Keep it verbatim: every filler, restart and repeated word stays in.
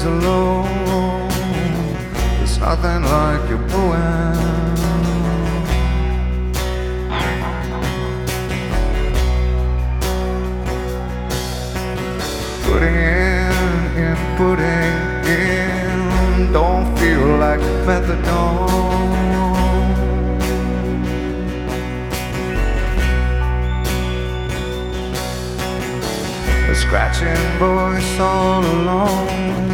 alone. There's nothing like your poem. Putting in, in, putting in, don't feel like methadone. A scratching voice all alone.